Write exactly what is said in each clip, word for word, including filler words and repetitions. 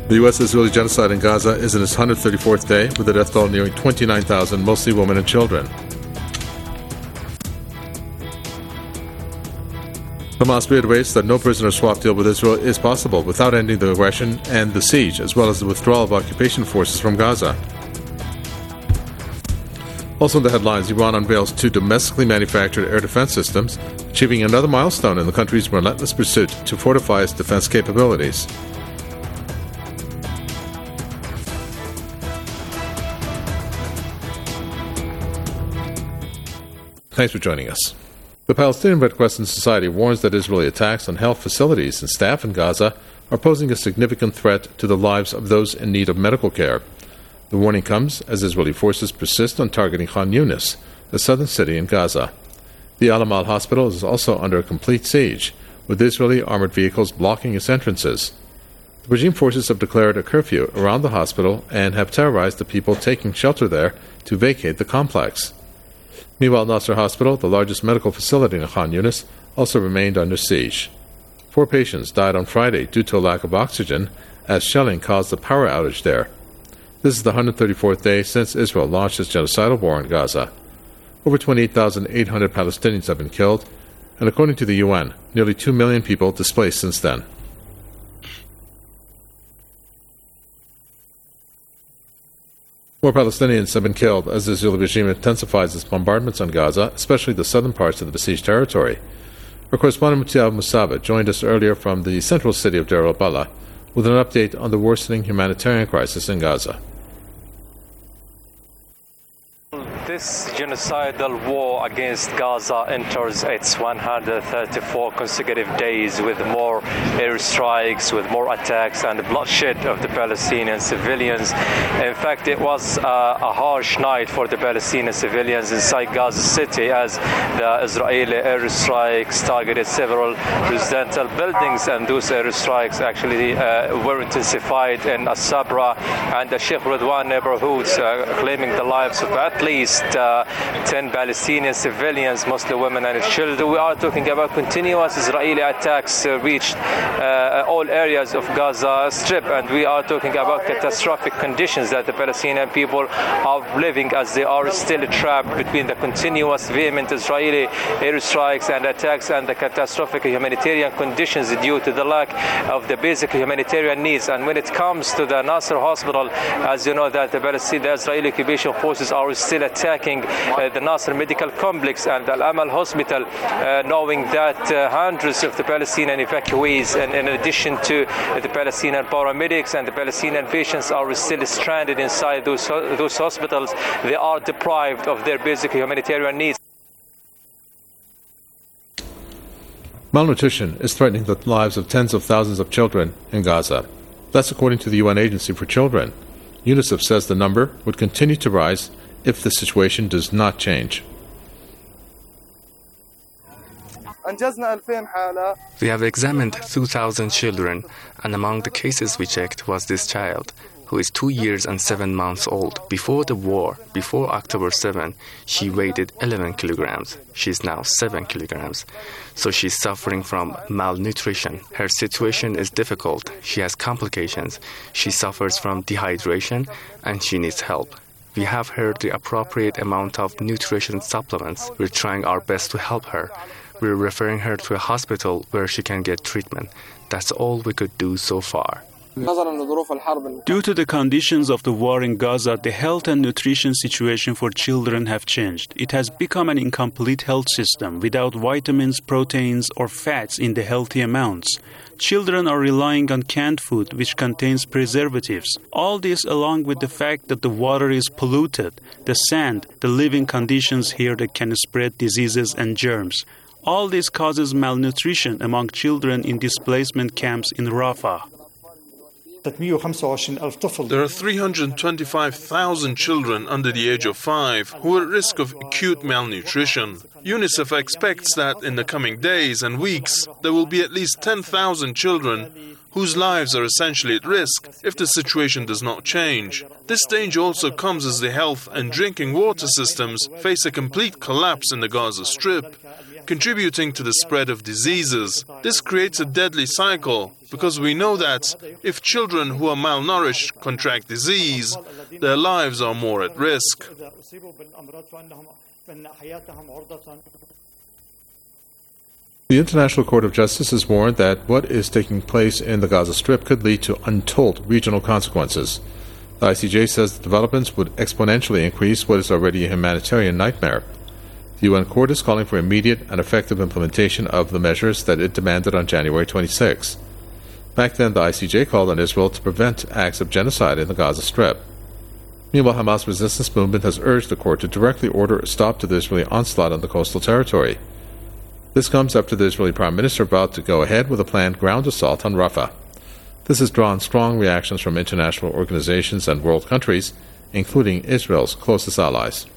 The U S-Israeli genocide in Gaza is in its one hundred thirty-fourth day, with the death toll nearing twenty-nine thousand, mostly women and children. Hamas reiterates that no prisoner swap deal with Israel is possible without ending the aggression and the siege, as well as the withdrawal of occupation forces from Gaza. Also in the headlines, Iran unveils two domestically manufactured air defense systems, achieving another milestone in the country's relentless pursuit to fortify its defense capabilities. Thanks for joining us. The Palestinian Red Crescent Society warns that Israeli attacks on health facilities and staff in Gaza are posing a significant threat to the lives of those in need of medical care. The warning comes as Israeli forces persist on targeting Khan Yunis, the southern city in Gaza. The Al Amal hospital is also under a complete siege, with Israeli armored vehicles blocking its entrances. The regime forces have declared a curfew around the hospital and have terrorized the people taking shelter there to vacate the complex. Meanwhile, Nasser Hospital, the largest medical facility in Khan Yunis, also remained under siege. Four patients died on Friday due to a lack of oxygen, as shelling caused a power outage there. This is the one hundred thirty-fourth day since Israel launched its genocidal war in Gaza. Over twenty-eight thousand eight hundred Palestinians have been killed, and according to the U N, nearly two million people displaced since then. More Palestinians have been killed as the Israeli regime intensifies its bombardments on Gaza, especially the southern parts of the besieged territory. Our correspondent Mutiav Musaba joined us earlier from the central city of Deir al-Balah with an update on the worsening humanitarian crisis in Gaza. This genocidal war against Gaza enters its one hundred thirty-four consecutive days with more airstrikes, with more attacks and bloodshed of the Palestinian civilians. In fact, it was uh, a harsh night for the Palestinian civilians inside Gaza City as the Israeli airstrikes targeted several residential buildings, and those airstrikes actually uh, were intensified in As-Sabra and the Sheikh Radwan neighborhoods, uh, claiming the lives of at least Uh, ten Palestinian civilians, mostly women and children. We are talking about continuous Israeli attacks uh, reached uh, all areas of Gaza Strip, and we are talking about catastrophic conditions that the Palestinian people are living as they are still trapped between the continuous vehement Israeli airstrikes and attacks and the catastrophic humanitarian conditions due to the lack of the basic humanitarian needs. And when it comes to the Nasser hospital, as you know, that the Palestinian, the Israeli occupation forces are still attacking uh, the Nasser medical complex and Al Amal hospital, uh, knowing that uh, hundreds of the Palestinian evacuees, and in addition to uh, the Palestinian paramedics and the Palestinian patients, are still stranded inside those those hospitals. They are deprived of their basic humanitarian needs. Malnutrition is threatening the lives of tens of thousands of children in Gaza. That's according to the U N Agency for Children. UNICEF says the number would continue to rise if the situation does not change. We have examined two thousand children, and among the cases we checked was this child, who is two years and seven months old. Before the war, before October seventh, she weighed eleven kilograms. She's now seven kilograms. So she's suffering from malnutrition. Her situation is difficult. She has complications. She suffers from dehydration, and she needs help. We have her the appropriate amount of nutrition supplements. We're trying our best to help her. We're referring her to a hospital where she can get treatment. That's all we could do so far. Due to the conditions of the war in Gaza, the health and nutrition situation for children have changed. It has become an incomplete health system without vitamins, proteins, or fats in the healthy amounts. Children are relying on canned food, which contains preservatives. All this along with the fact that the water is polluted, the sand, the living conditions here that can spread diseases and germs. All this causes malnutrition among children in displacement camps in Rafah. There are three hundred twenty-five thousand children under the age of five who are at risk of acute malnutrition. UNICEF expects that in the coming days and weeks, there will be at least ten thousand children whose lives are essentially at risk if the situation does not change. This danger also comes as the health and drinking water systems face a complete collapse in the Gaza Strip, contributing to the spread of diseases. This creates a deadly cycle because we know that if children who are malnourished contract disease, their lives are more at risk. The International Court of Justice has warned that what is taking place in the Gaza Strip could lead to untold regional consequences. The I C J says the developments would exponentially increase what is already a humanitarian nightmare. The U N Court is calling for immediate and effective implementation of the measures that it demanded on January twenty-sixth. Back then, the I C J called on Israel to prevent acts of genocide in the Gaza Strip. Meanwhile, Hamas resistance movement has urged the court to directly order a stop to the Israeli onslaught on the coastal territory. This comes after the Israeli Prime Minister vowed to go ahead with a planned ground assault on Rafah. This has drawn strong reactions from international organizations and world countries, including Israel's closest allies.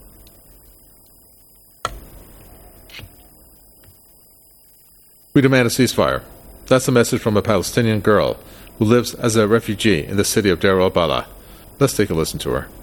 We demand a ceasefire. That's the message from a Palestinian girl who lives as a refugee in the city of Deir al-Balah. Let's take a listen to her.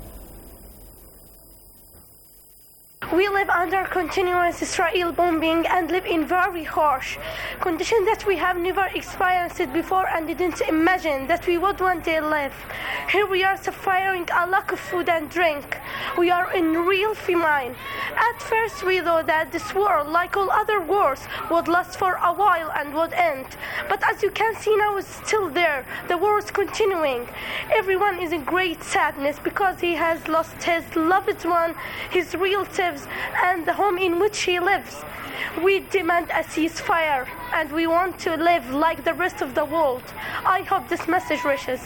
We live under continuous Israel bombing and live in very harsh conditions that we have never experienced before and didn't imagine that we would one day live. Here we are suffering a lack of food and drink. We are in real famine. At first we thought that this war, like all other wars, would last for a while and would end. But as you can see now, it's still there. The war is continuing. Everyone is in great sadness because he has lost his loved one, his relatives, and the home in which he lives. We demand a ceasefire, and we want to live like the rest of the world. I hope this message reaches.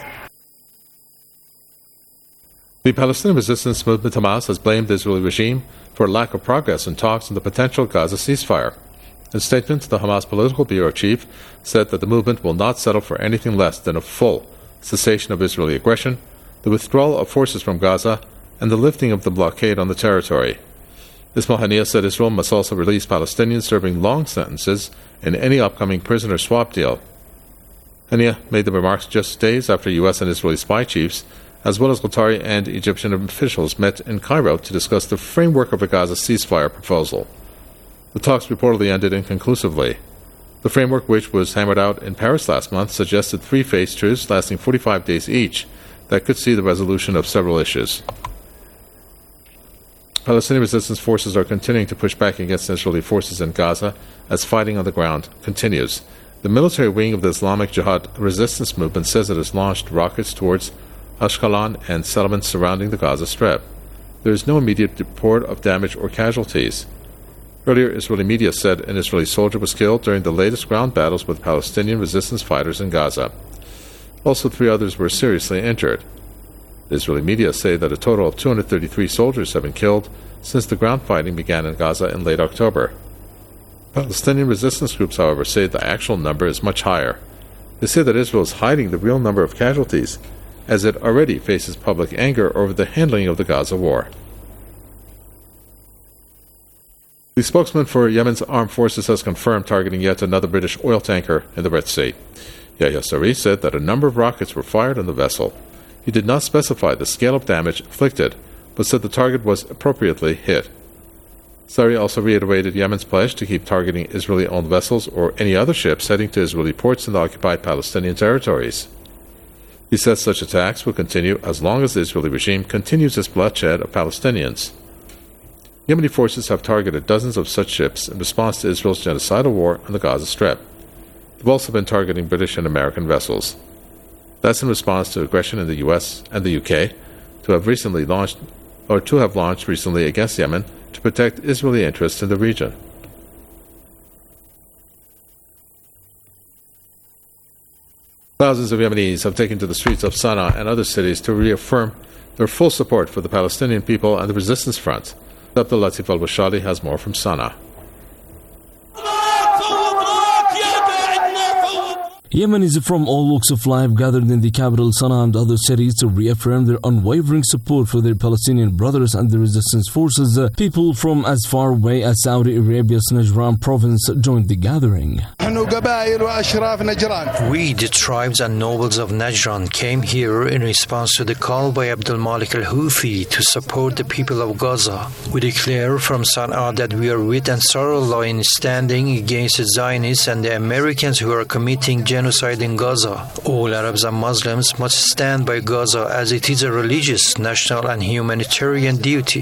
The Palestinian resistance movement Hamas has blamed the Israeli regime for a lack of progress in talks on the potential Gaza ceasefire. In a statement, the Hamas political bureau chief said that the movement will not settle for anything less than a full cessation of Israeli aggression, the withdrawal of forces from Gaza, and the lifting of the blockade on the territory. Ismail Haniyeh said Israel must also release Palestinians serving long sentences in any upcoming prisoner swap deal. Haniyeh made the remarks just days after U S and Israeli spy chiefs, as well as Qatari and Egyptian officials, met in Cairo to discuss the framework of a Gaza ceasefire proposal. The talks reportedly ended inconclusively. The framework, which was hammered out in Paris last month, suggested three-phase truce lasting forty-five days each that could see the resolution of several issues. Palestinian resistance forces are continuing to push back against Israeli forces in Gaza as fighting on the ground continues. The military wing of the Islamic Jihad resistance movement says it has launched rockets towards Ashkelon and settlements surrounding the Gaza Strip. There is no immediate report of damage or casualties. Earlier, Israeli media said an Israeli soldier was killed during the latest ground battles with Palestinian resistance fighters in Gaza. Also, three others were seriously injured. The Israeli media say that a total of two hundred thirty-three soldiers have been killed since the ground fighting began in Gaza in late October. Palestinian resistance groups, however, say the actual number is much higher. They say that Israel is hiding the real number of casualties, as it already faces public anger over the handling of the Gaza war. The spokesman for Yemen's armed forces has confirmed targeting yet another British oil tanker in the Red Sea. Yahya Saree said that a number of rockets were fired on the vessel. He did not specify the scale of damage inflicted, but said the target was appropriately hit. Saree also reiterated Yemen's pledge to keep targeting Israeli-owned vessels or any other ships heading to Israeli ports in the occupied Palestinian territories. He said such attacks will continue as long as the Israeli regime continues its bloodshed of Palestinians. Yemeni forces have targeted dozens of such ships in response to Israel's genocidal war on the Gaza Strip. They've also been targeting British and American vessels. That's in response to aggression in the U S and the U K to have recently launched, or to have launched recently against Yemen to protect Israeli interests in the region. Thousands of Yemenis have taken to the streets of Sana'a and other cities to reaffirm their full support for the Palestinian people and the resistance front. Abdul Latif al-Bashali has more from Sana'a. Yemenis from all walks of life gathered in the capital Sana'a and other cities to reaffirm their unwavering support for their Palestinian brothers and the resistance forces. Uh, people from as far away as Saudi Arabia's Najran province joined the gathering. We, the tribes and nobles of Najran, came here in response to the call by Abdul Malik al-Houthi to support the people of Gaza. We declare from Sana'a that we are with Ansarullah in standing against the Zionists and the Americans who are committing genocide genocide in Gaza. All Arabs and Muslims must stand by Gaza as it is a religious, national and humanitarian duty.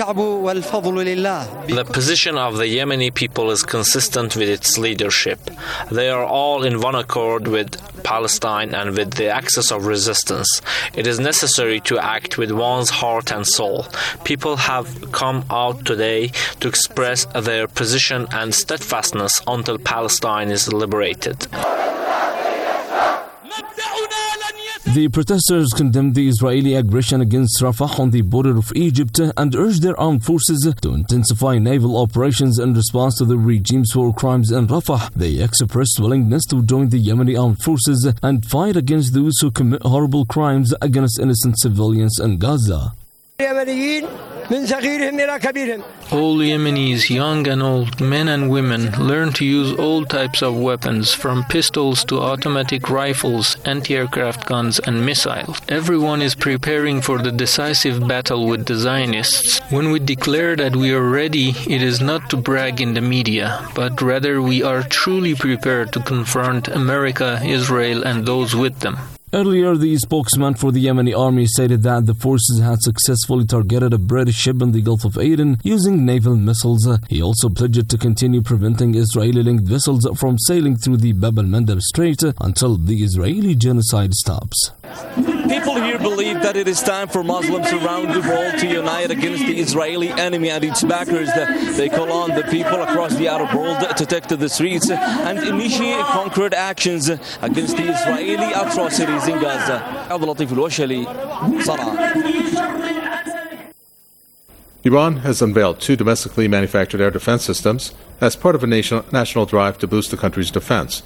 The position of the Yemeni people is consistent with its leadership. They are all in one accord with Palestine and with the axis of resistance. It is necessary to act with one's heart and soul. People have come out today to express their position and steadfastness until Palestine is liberated. The protesters condemned the Israeli aggression against Rafah on the border of Egypt and urged their armed forces to intensify naval operations in response to the regime's war crimes in Rafah. They expressed willingness to join the Yemeni armed forces and fight against those who commit horrible crimes against innocent civilians in Gaza. All Yemenis, young and old, men and women, learn to use all types of weapons, from pistols to automatic rifles, anti-aircraft guns and missiles. Everyone is preparing for the decisive battle with the Zionists. When we declare that we are ready, it is not to brag in the media, but rather we are truly prepared to confront America, Israel and those with them. Earlier, the spokesman for the Yemeni army stated that the forces had successfully targeted a British ship in the Gulf of Aden using naval missiles. He also pledged to continue preventing Israeli-linked vessels from sailing through the Bab el-Mandeb Strait until the Israeli genocide stops. People here believe that it is time for Muslims around the world to unite against the Israeli enemy and its backers. They call on the people across the Arab world to take to the streets and initiate concrete actions against the Israeli atrocities in Gaza. Abdul-Latif Al-Washali, Sana'a. Iran has unveiled two domestically manufactured air defense systems as part of a nation, national drive to boost the country's defense.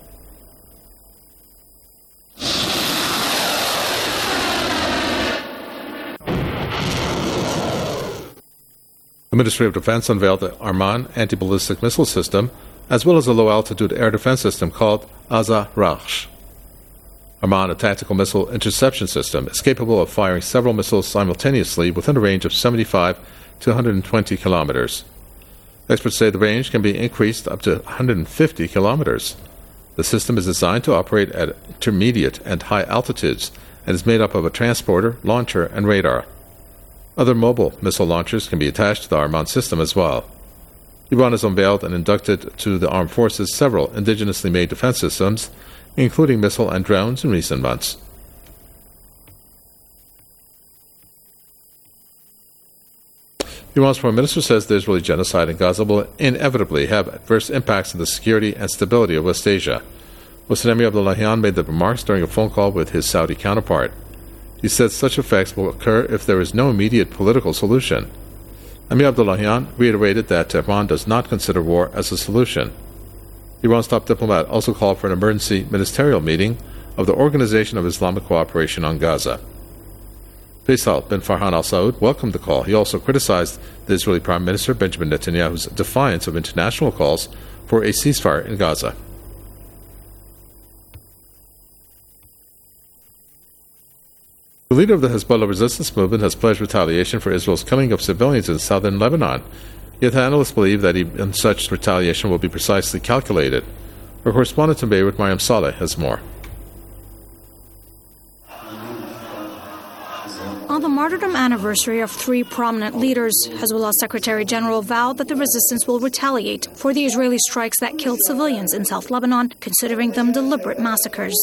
The Ministry of Defense unveiled the Arman anti-ballistic missile system, as well as a low-altitude air defense system called Azah-Rakhsh. Arman, a tactical missile interception system, is capable of firing several missiles simultaneously within a range of seventy-five to one hundred twenty kilometers. Experts say the range can be increased up to one hundred fifty kilometers. The system is designed to operate at intermediate and high altitudes and is made up of a transporter, launcher, and radar. Other mobile missile launchers can be attached to the Arman system as well. Iran has unveiled and inducted to the armed forces several indigenously made defense systems, including missile and drones, in recent months. Iran's foreign minister says the Israeli genocide in Gaza will inevitably have adverse impacts on the security and stability of West Asia. Hossein Amir-Abdollahian made the remarks during a phone call with his Saudi counterpart. He said such effects will occur if there is no immediate political solution. Amir-Abdollahian reiterated that Tehran does not consider war as a solution. Iran's top diplomat also called for an emergency ministerial meeting of the Organization of Islamic Cooperation on Gaza. Faisal bin Farhan al-Saud welcomed the call. He also criticized the Israeli Prime Minister Benjamin Netanyahu's defiance of international calls for a ceasefire in Gaza. The leader of the Hezbollah resistance movement has pledged retaliation for Israel's killing of civilians in southern Lebanon. Yet analysts believe that even such retaliation will be precisely calculated. Our correspondent in Beirut, Mariam Saleh, has more. On the martyrdom anniversary of three prominent leaders, Hezbollah Secretary General vowed that the resistance will retaliate for the Israeli strikes that killed civilians in South Lebanon, considering them deliberate massacres.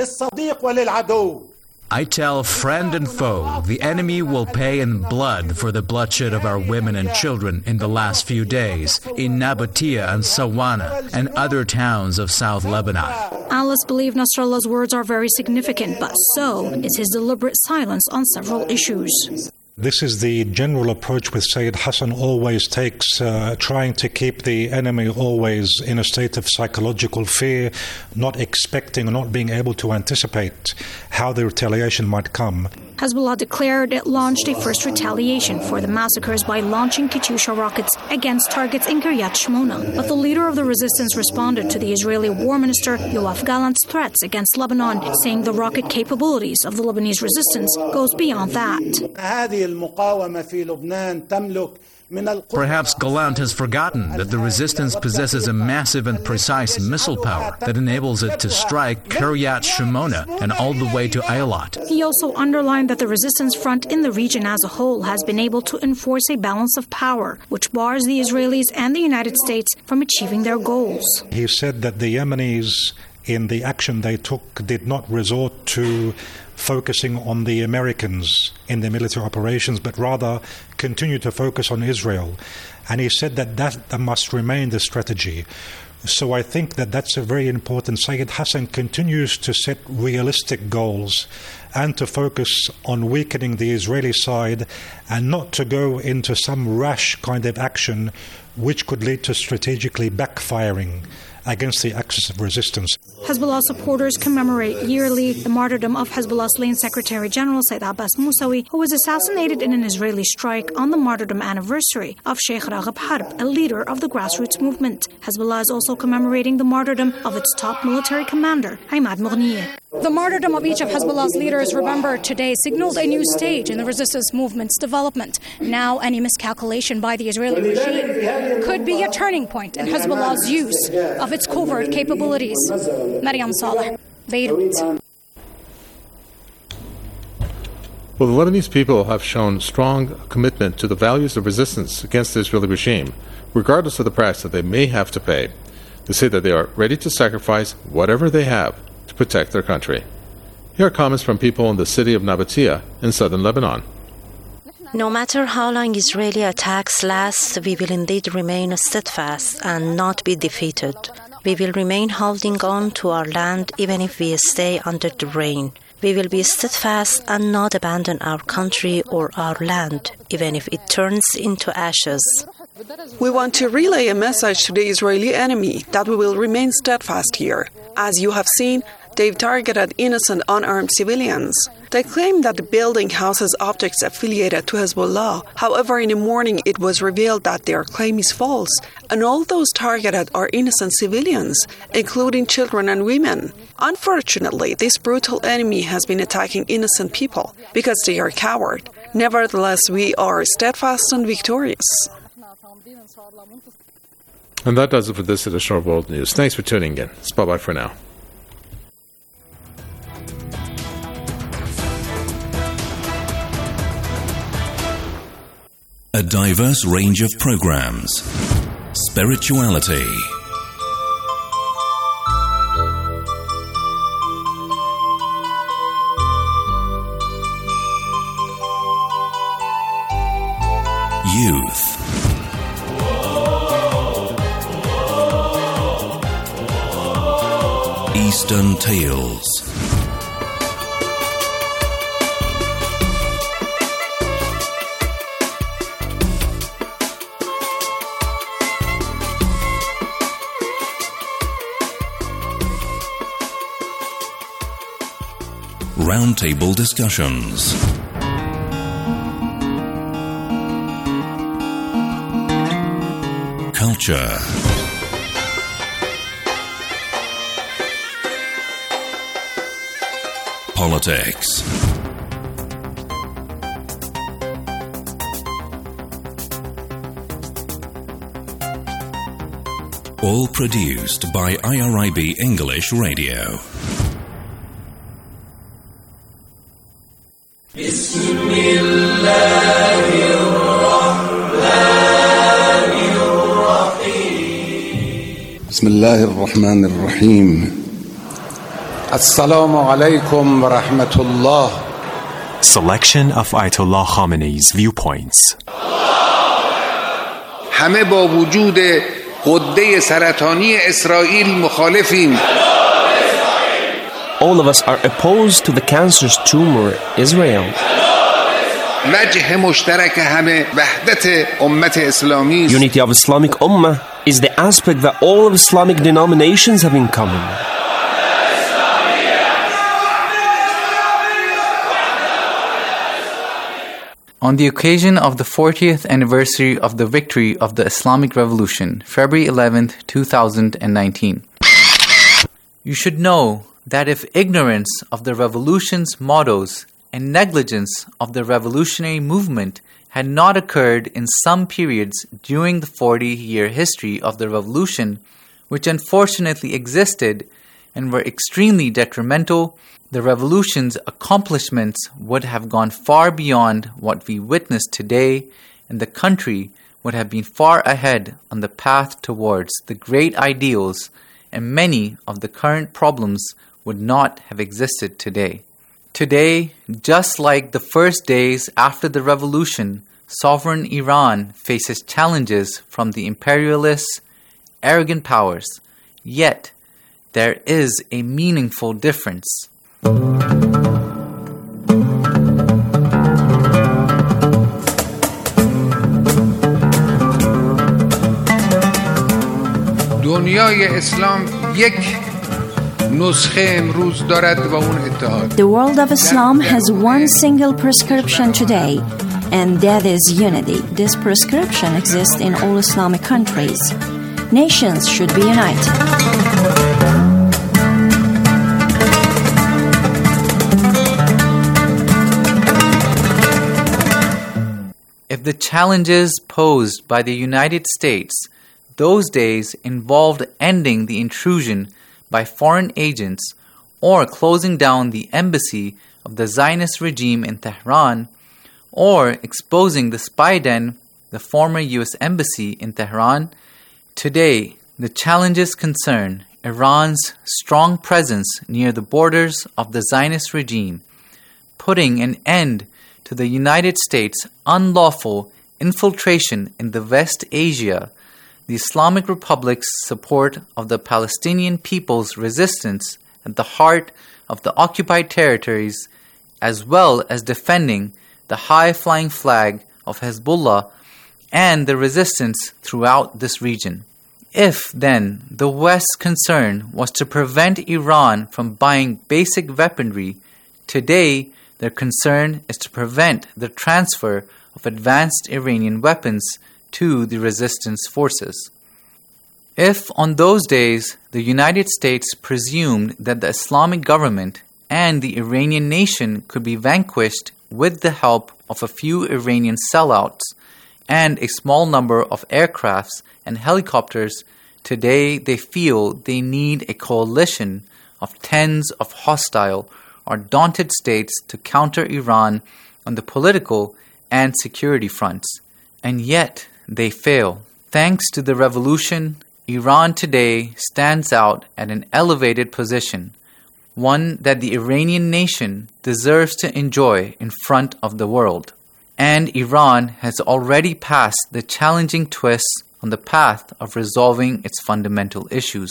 I tell friend and foe, the enemy will pay in blood for the bloodshed of our women and children in the last few days in Nabatea and Sawana and other towns of South Lebanon. Analysts believe Nasrallah's words are very significant, but so is his deliberate silence on several issues. This is the general approach which Sayyid Hassan always takes, uh, trying to keep the enemy always in a state of psychological fear, not expecting or not being able to anticipate how the retaliation might come. Hezbollah declared it launched a first retaliation for the massacres by launching Katyusha rockets against targets in Kiryat Shmona. But the leader of the resistance responded to the Israeli War Minister Yoav Gallant's threats against Lebanon, saying the rocket capabilities of the Lebanese resistance goes beyond that. Perhaps Gallant has forgotten that the resistance possesses a massive and precise missile power that enables it to strike Kiryat Shimona and all the way to Eilat. He also underlined that the resistance front in the region as a whole has been able to enforce a balance of power, which bars the Israelis and the United States from achieving their goals. He said that the Yemenis, in the action they took, did not resort to focusing on the Americans in their military operations, but rather continue to focus on Israel. And he said that that must remain the strategy. So I think that that's a very important. Sayyid Hassan continues to set realistic goals and to focus on weakening the Israeli side and not to go into some rash kind of action which could lead to strategically backfiring against the axis of resistance. Hezbollah supporters commemorate yearly the martyrdom of Hezbollah's slain Secretary General Said Abbas Musawi, who was assassinated in an Israeli strike on the martyrdom anniversary of Sheikh Raghib Harb, a leader of the grassroots movement. Hezbollah is also commemorating the martyrdom of its top military commander, Imad Mughniyeh. The martyrdom of each of Hezbollah's leaders remembered today signaled a new stage in the resistance movement's development. Now, any miscalculation by the Israeli regime could be a turning point in Hezbollah's use of its covert capabilities. Maryam Saleh, Beirut. Well, the Lebanese people have shown strong commitment to the values of resistance against the Israeli regime, regardless of the price that they may have to pay. They say that they are ready to sacrifice whatever they have to protect their country. Here are comments from people in the city of Nabatea in southern Lebanon. No matter how long Israeli attacks last, we will indeed remain steadfast and not be defeated. We will remain holding on to our land even if we stay under the rain. We will be steadfast and not abandon our country or our land, even if it turns into ashes. We want to relay a message to the Israeli enemy that we will remain steadfast here. As you have seen, they've targeted innocent unarmed civilians. They claim that the building houses objects affiliated to Hezbollah. However, in the morning it was revealed that their claim is false, and all those targeted are innocent civilians, including children and women. Unfortunately, this brutal enemy has been attacking innocent people because they are coward. Nevertheless, we are steadfast and victorious. And that does it for this edition of World News. Thanks for tuning in. It's bye-bye for now. A diverse range of programs. Spirituality. Youth. Eastern Tales. Roundtable discussions. Culture. Politics. All produced by I R I B English Radio. بسم الله الرحمن الرحيم السلام عليكم ورحمة الله. Selection of Ayatollah Khamenei's viewpoints. همه با وجود غده سرطانی اسرائیل مخالفیم. All of us are opposed to the cancerous tumor Israel. وجه مشترک همه وحدت امت اسلامی. Unity of Islamic Ummah is the aspect that all of Islamic denominations have in common. On the occasion of the fortieth anniversary of the victory of the Islamic Revolution, February eleventh, two thousand nineteen. You should know that if ignorance of the revolution's mottos and negligence of the revolutionary movement had not occurred in some periods during the forty-year history of the revolution, which unfortunately existed and were extremely detrimental, the revolution's accomplishments would have gone far beyond what we witness today, and the country would have been far ahead on the path towards the great ideals, and many of the current problems would not have existed today. Today, just like the first days after the revolution, sovereign Iran faces challenges from the imperialists, arrogant powers. Yet, there is a meaningful difference. دنیای اسلام یک نسخه امروز دارد و اون اتحاد. The world of Islam has one single prescription today, and that is unity. This prescription exists in all Islamic countries. Nations should be united. If the challenges posed by the United States those days involved ending the intrusion by foreign agents or closing down the embassy of the Zionist regime in Tehran or exposing the spy den, the former U S embassy in Tehran, today the challenges concern Iran's strong presence near the borders of the Zionist regime, putting an end to the United States' unlawful infiltration in the West Asia, the Islamic Republic's support of the Palestinian people's resistance at the heart of the occupied territories, as well as defending the high-flying flag of Hezbollah and the resistance throughout this region. If, then, the West's concern was to prevent Iran from buying basic weaponry, today their concern is to prevent the transfer of advanced Iranian weapons to the resistance forces. If on those days the United States presumed that the Islamic government and the Iranian nation could be vanquished with the help of a few Iranian sellouts and a small number of aircrafts and helicopters, today they feel they need a coalition of tens of hostile or daunted states to counter Iran on the political and security fronts. And yet, they fail. Thanks to the revolution, Iran today stands out at an elevated position, one that the Iranian nation deserves to enjoy in front of the world. And Iran has already passed the challenging twists on the path of resolving its fundamental issues.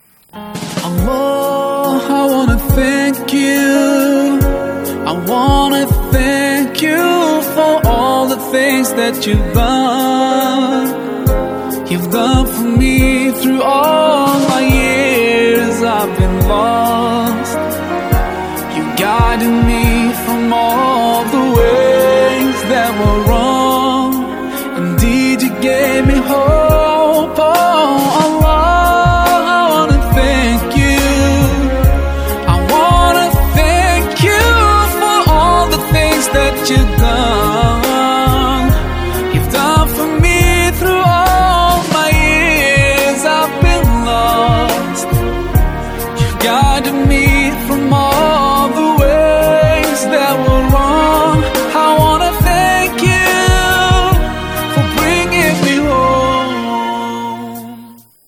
Allah, I want to thank you. I want to thank you for all the things that you've done. You've done for me through all my years I've been lost. You guided me from all the ways that were wrong. Indeed, you gave me hope. Oh, Allah, I want to thank you. I want to thank you for all the things that you've done. You've done for me through all my years I've been lost. You've guided me from all the ways that were wrong. I want to thank you for bringing me home.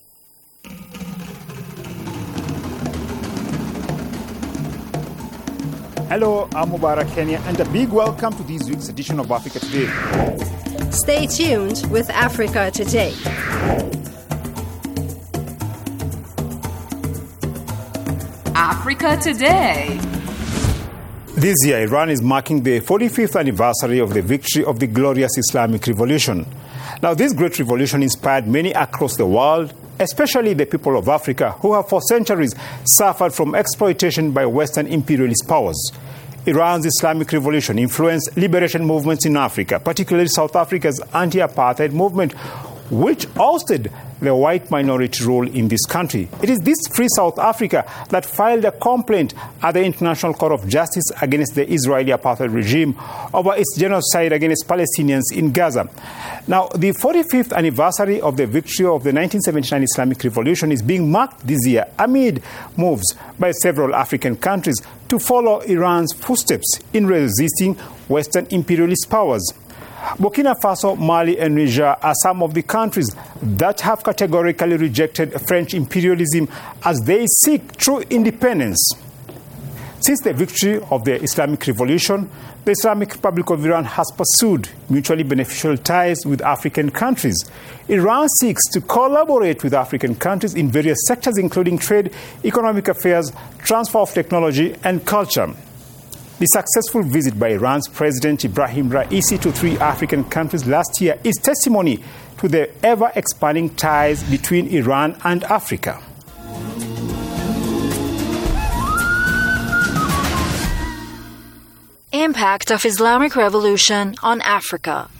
Hello, I'm Mubarak Kenya, and a big welcome to this week's edition of Africa Today. Stay tuned with Africa Today. Africa Today. This year, Iran is marking the forty-fifth anniversary of the victory of the glorious Islamic Revolution. Now, this great revolution inspired many across the world, especially the people of Africa, who have for centuries suffered from exploitation by Western imperialist powers. Iran's Islamic Revolution influenced liberation movements in Africa, particularly South Africa's anti-apartheid movement, which ousted the white minority rule in this country. It is this Free South Africa that filed a complaint at the International Court of Justice against the Israeli apartheid regime over its genocide against Palestinians in Gaza. Now, the forty-fifth anniversary of the victory of the nineteen seventy-nine Islamic Revolution is being marked this year amid moves by several African countries to follow Iran's footsteps in resisting Western imperialist powers. Burkina Faso, Mali, and Niger are some of the countries that have categorically rejected French imperialism as they seek true independence. Since the victory of the Islamic Revolution, the Islamic Republic of Iran has pursued mutually beneficial ties with African countries. Iran seeks to collaborate with African countries in various sectors, including trade, economic affairs, transfer of technology, and culture. The successful visit by Iran's President Ibrahim Raisi to three African countries last year is testimony to the ever-expanding ties between Iran and Africa. Impact of Islamic Revolution on Africa.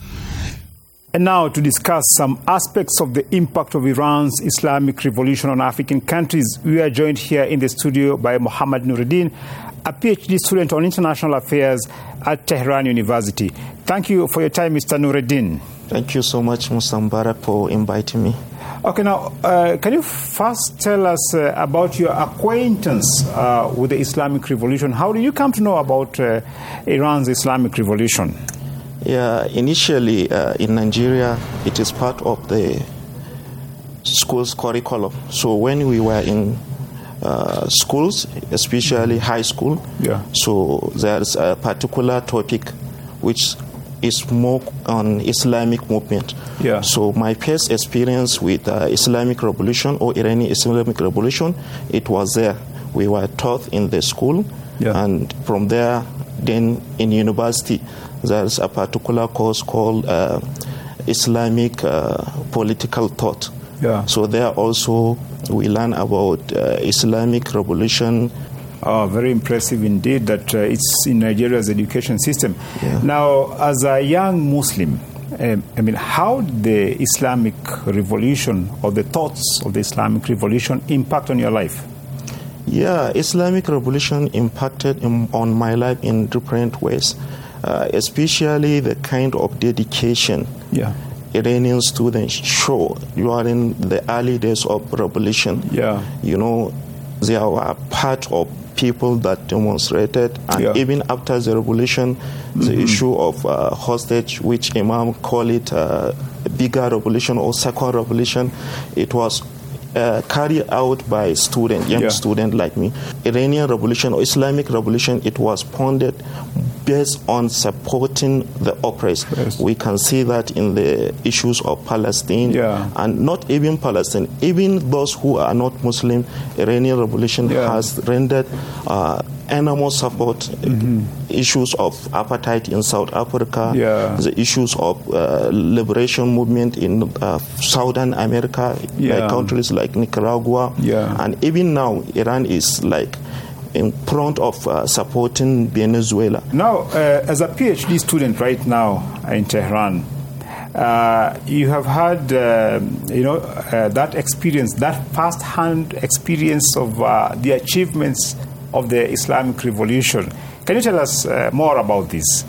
And now to discuss some aspects of the impact of Iran's Islamic Revolution on African countries, we are joined here in the studio by Mohammad Nuruddin, a PhD student on international affairs at Tehran University. Thank you for your time, Mister Nuruddin. Thank you so much, Mister Mubarak, for inviting me. Okay, now, uh, can you first tell us uh, about your acquaintance uh, with the Islamic Revolution? How did you come to know about uh, Iran's Islamic Revolution? Yeah, initially uh, in Nigeria, it is part of the school's curriculum. So when we were in uh, schools, especially high school, yeah. so there's a particular topic which is more on Islamic movement. Yeah. So my first experience with uh, Islamic Revolution or Iranian Islamic Revolution, it was there. We were taught in the school, yeah. and from there, then in university, there's a particular course called uh, Islamic uh, Political Thought. Yeah. So there also we learn about uh, Islamic Revolution. Oh, very impressive indeed that uh, it's in Nigeria's education system. Yeah. Now, as a young Muslim, um, I mean, how did the Islamic Revolution or the thoughts of the Islamic Revolution impact on your life? Yeah, Islamic Revolution impacted in, on my life in different ways, uh, especially the kind of dedication yeah. Iranian students show during the early days of revolution. Yeah. You know, they were part of people that demonstrated, and yeah. even after the revolution, mm-hmm. the issue of uh, hostage, which Imam call it uh, a bigger revolution or second revolution, it was uh, carried out by student, young yeah. student like me. Iranian revolution or Islamic revolution, it was founded based on supporting the oppressed. Yes. We can see that in the issues of Palestine, yeah. and not even Palestine, even those who are not Muslim. Iranian revolution yeah. has rendered uh, enormous support. Mm-hmm. Issues of apartheid in South Africa, yeah. the issues of uh, liberation movement in uh, Southern America, yeah. like countries like Nicaragua, yeah. and even now Iran is like in front of uh, supporting Venezuela. Now, uh, as a PhD student right now in Tehran, uh, you have had, uh, you know, uh, that experience, that first-hand experience of uh, the achievements of the Islamic Revolution. Can you tell us uh, more about this?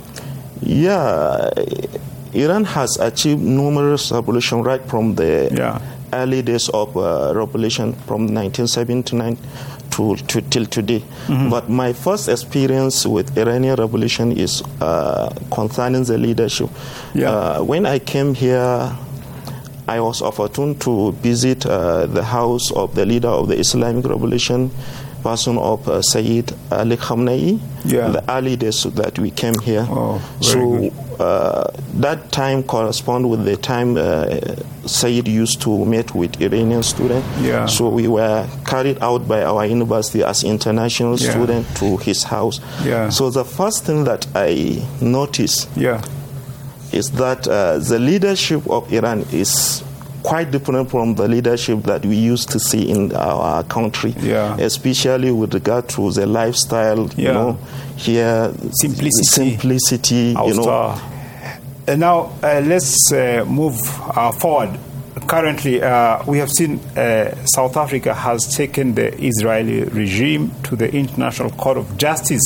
Yeah, Iran has achieved numerous revolutions right from the yeah. early days of uh, revolution from nineteen seventy-nine to, to till today. Mm-hmm. But my first experience with Iranian revolution is uh, concerning the leadership. Yeah. Uh, when I came here, I was opportune to visit uh, the house of the leader of the Islamic Revolution, person of uh, Sayyid Ali Khamenei, yeah. the early days that we came here. Oh, so uh, that time correspond with the time uh, Sayyid used to meet with Iranian students. Yeah. So we were carried out by our university as international yeah. students to his house. Yeah. So the first thing that I noticed yeah. is that uh, the leadership of Iran is quite different from the leadership that we used to see in our country, yeah. especially with regard to the lifestyle, yeah. you know, here, simplicity, simplicity you know. And now uh, let's uh, move uh, forward currently, uh, we have seen uh, South Africa has taken the Israeli regime to the International Court of Justice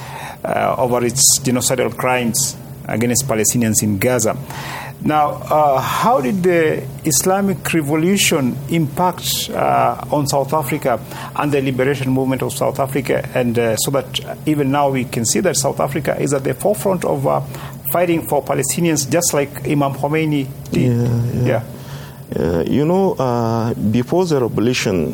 uh, over its genocidal crimes against Palestinians in Gaza. Now, uh, how did the Islamic Revolution impact uh, on South Africa and the liberation movement of South Africa, and uh, so that even now we can see that South Africa is at the forefront of uh, fighting for Palestinians, just like Imam Khomeini did? Yeah, yeah. yeah. Uh, you know, uh, before the revolution,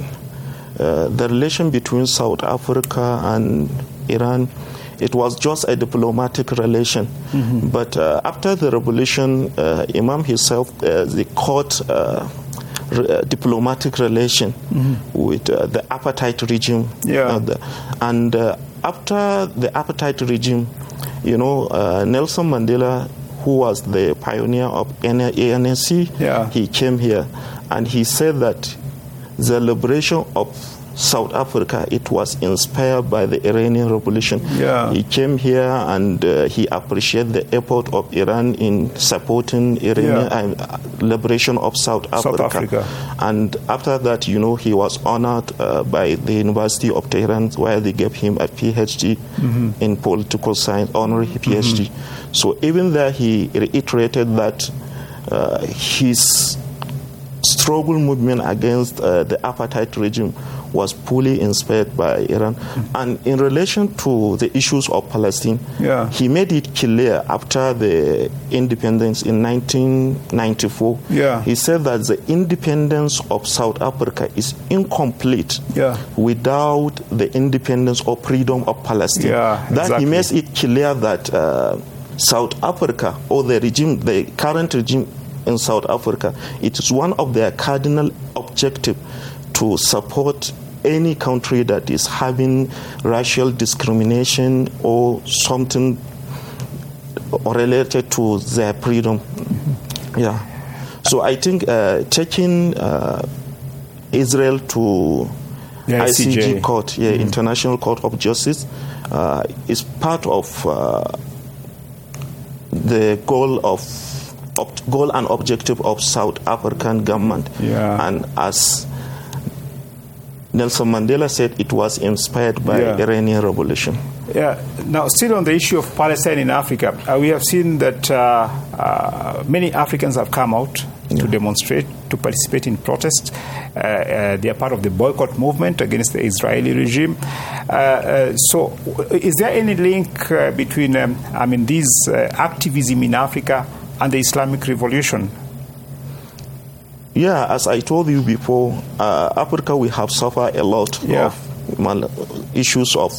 uh, the relation between South Africa and Iran, it was just a diplomatic relation. Mm-hmm. But uh, after the revolution, uh, Imam himself, uh, the court uh, re- uh, diplomatic relation mm-hmm. with uh, the apartheid regime. Yeah. Uh, the, and uh, after the apartheid regime, you know, uh, Nelson Mandela, who was the pioneer of A N C, yeah. he came here and he said that the liberation of South Africa, it was inspired by the Iranian Revolution. Yeah. He came here and uh, he appreciated the effort of Iran in supporting Iranian Yeah. uh, liberation of South Africa. South Africa. And after that, you know, he was honored uh, by the University of Tehran, where they gave him a PhD mm-hmm. in political science, honorary PhD. Mm-hmm. So even there, he reiterated that uh, his struggle movement against uh, the apartheid regime was fully inspired by Iran. Mm-hmm. And in relation to the issues of Palestine, yeah. he made it clear after the independence in nineteen ninety-four, yeah. he said that the independence of South Africa is incomplete yeah. without the independence or freedom of Palestine. Yeah, that exactly. he makes it clear that uh, South Africa, or the regime, the current regime in South Africa, it is one of their cardinal objectives to support any country that is having racial discrimination or something related to their freedom. Mm-hmm. Yeah. So I think uh, taking uh, Israel to the I C J I C J Court, yeah, mm-hmm. International Court of Justice, uh, is part of uh, the goal of Ob- goal and objective of South African government. Yeah. And as Nelson Mandela said, it was inspired by yeah. Iranian Revolution. Yeah. Now, still on the issue of Palestine in Africa, uh, we have seen that uh, uh, many Africans have come out yeah. to demonstrate, to participate in protests. Uh, uh, they are part of the boycott movement against the Israeli regime. Uh, uh, so, is there any link uh, between, um, I mean, this uh, activism in Africa and the Islamic Revolution? Yeah, as I told you before, uh, Africa, we have suffered a lot yeah. of mal- issues of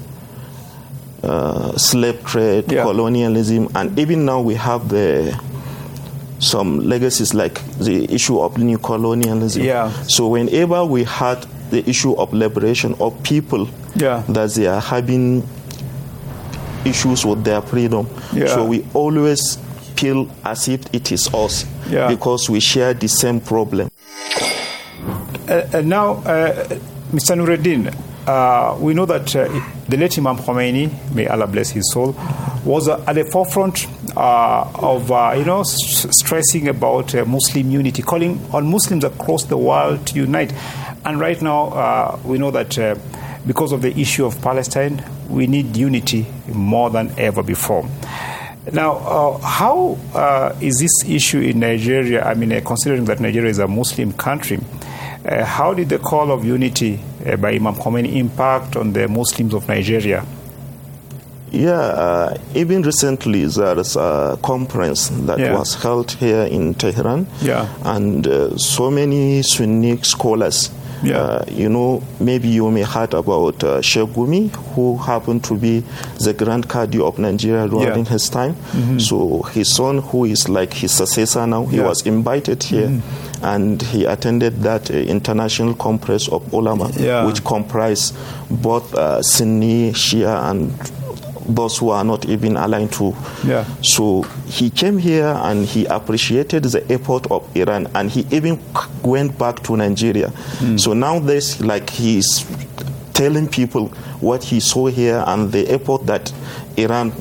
uh, slave trade, yeah. colonialism, and even now we have the some legacies like the issue of new colonialism. Yeah. So whenever we had the issue of liberation of people, yeah. that they are having issues with their freedom, yeah. so we always feel as if it is us yeah. because we share the same problem. Uh, uh, now, uh, Mister Nuruddin, uh, we know that uh, the late Imam Khomeini, may Allah bless his soul, was uh, at the forefront uh, of, uh, you know, s- stressing about uh, Muslim unity, calling on Muslims across the world to unite. And right now, uh, we know that uh, because of the issue of Palestine, we need unity more than ever before. Now, uh, how uh, is this issue in Nigeria? I mean, uh, considering that Nigeria is a Muslim country, uh, how did the call of unity uh, by Imam Khomeini impact on the Muslims of Nigeria? Yeah, uh, even recently there is a conference that yeah. was held here in Tehran, yeah. and uh, so many Sunni scholars. Yeah. Uh, you know, maybe you may heard about uh, Sheikh Gumi, who happened to be the Grand Qadi of Nigeria during yeah. his time. Mm-hmm. So his son, who is like his successor now, he yeah. was invited here, mm-hmm. and he attended that uh, international conference of ulama, yeah. which comprised both uh, Sunni, Shia, and those who are not even aligned to. Yeah. So he came here and he appreciated the effort of Iran, and he even went back to Nigeria. Mm. So now there's like he's telling people what he saw here and the effort that Iran